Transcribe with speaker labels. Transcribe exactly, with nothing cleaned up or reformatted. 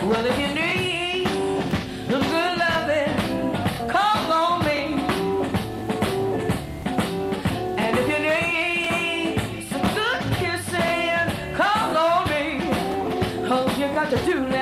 Speaker 1: Well, if you need some good loving, call on me. And if you need some good kissing, call on me. 'Cause you got to do that.